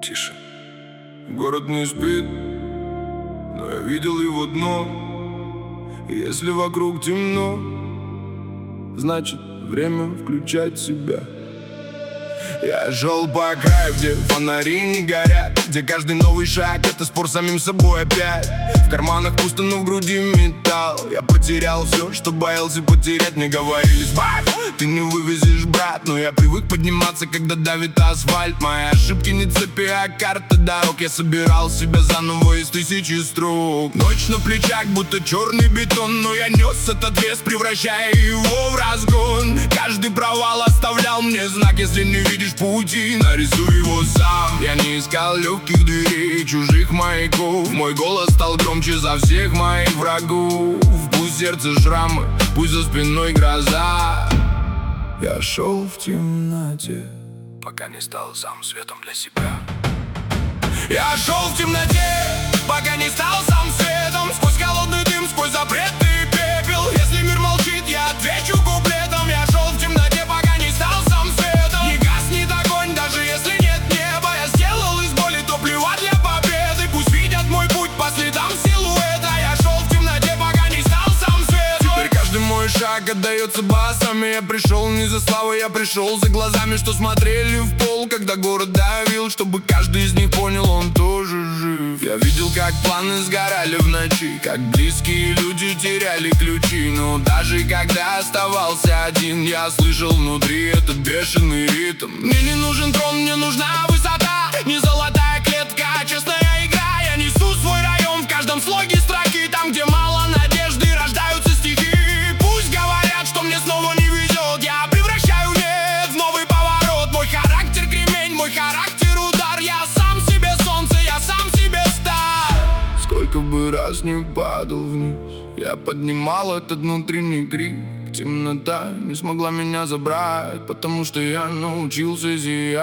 Тише. Город не спит, но я видел его дно. И если вокруг темно, значит время включать себя. Я шел по краю, где фонари не горят, где каждый новый шаг — это спор с самим собой опять. В карманах пусто, но в груди металл. Я потерял все, что боялся потерять. Мне говорили: «Сбавь, ты не вывезешь, брат». Но я привык подниматься, когда давит асфальт. Мои ошибки не цепи, а карта дорог. Я собирал себя заново из тысячи строк. Ночь на плечах, будто черный бетон, но я нес этот вес, превращая его в разгон. Каждый провал оставлял мне знак. Если не видишь пути, нарисуй его сам. Я не искал легких дверей, чужих маяков. Мой голос стал громче за всех моих врагов. Пусть сердце шрамы, пусть за спиной гроза. Я шел в темноте, пока не стал сам светом для себя. Я шел в темноте, пока не стал сам светом. Сквозь холодный дым, сквозь запреты и пепел. Если мир молчит, я отвечу куплетом. Я шел в темноте, пока не стал сам светом. Не гаснет огонь, даже если нет неба. Я сделал из боли топливо для победы. Пусть видят мой путь по следам силуэта. Я шел в темноте, пока не стал сам светом. Теперь каждый мой шаг отдается басами. Я пришел не за славой, я пришел за глазами, что смотрели в пол, когда город давил. Чтобы каждый из них понял, он тоже жив. Я видел, как планы сгорали в ночи, как близкие люди теряли ключи. Но даже когда оставался один, я слышал внутри этот бешеный ритм. Мне не нужен трон, мне нужна высота. Не золотая клетка, а честная игра. Я несу свой район в каждом слоге строки. Там, где мало надежды, рождаются стихи. Пусть говорят, что мне снова не везет. Я превращаю нет в новый поворот. Мой характер кремень, мой характер удар. Я сам себе солнце, я сам себе стар. Сколько бы раз не падал вниз, я поднимал этот внутренний крик. Темнота не смогла меня забрать, потому что я научился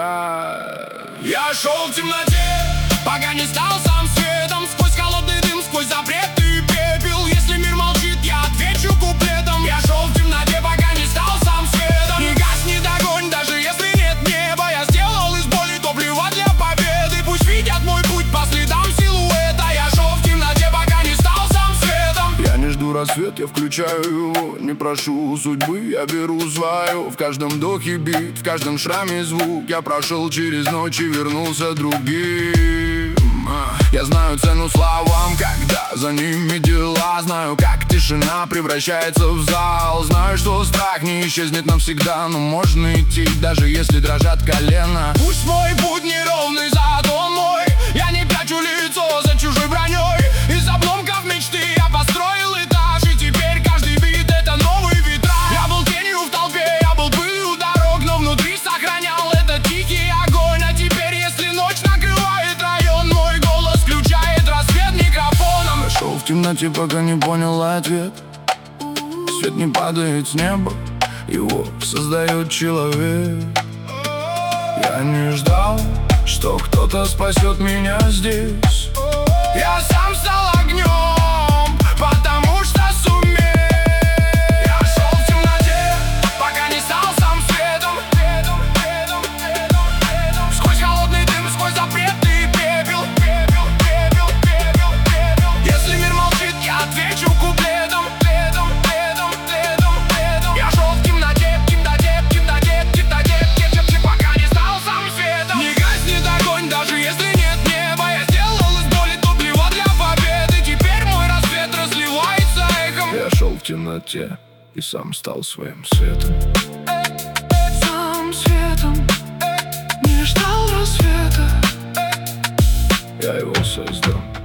зиять. Я шел в темноте, пока не стал сам светом. Сквозь холодный дым, сквозь запреты и пепел. Если мир молчит, я отвечу куплетом. Я шел в темноте, пока не стал сам светом. Не гаснет огонь, даже если нет неба. Я сделал из боли топливо для победы. Пусть видят мой путь по следам силуэта. Я шел в темноте, пока не стал сам светом. Я не жду рассвет, я включаю его. Не прошу судьбы, я беру свое. В каждом вдохе бит, в каждом шраме звук. Я прошел через ночь и вернулся другим. Я знаю цену словам, когда за ними дела. Знаю, как тишина превращается в зал. Знаю, что страх не исчезнет навсегда. Но можно идти, даже если дрожат колена. Пусть мой путь неровный, зато он мой. Я не прячу лицо за чужой броней. Из обломков мечты я построил этаж. И теперь каждый бит — это новый витраж. Я был тенью в толпе, я был пылью дорог, но внутри сохранял этот тихий огонь. А теперь, если ночь накрывает район, мой голос включает рассвет микрофоном. Я шел в темноте, пока не понял ответ. Свет не падает с неба, его создает человек. Я не ждал, что кто-то спасет меня здесь. Я сам стал огнем, потому что сумел. Я шел в темноте, пока не стал сам светом. Сквозь холодный дым, сквозь запреты и пепел. Если мир молчит, я отвечу куплетом. Я шел в темноте, пока не стал сам светом. Не гаснет огонь, даже если нет неба. Я сделал из боли топливо для победы. Теперь мой рассвет разливается эхом. Я шел в темноте и сам стал своим светом. Сам светом, не ждал рассвета. Я его создал.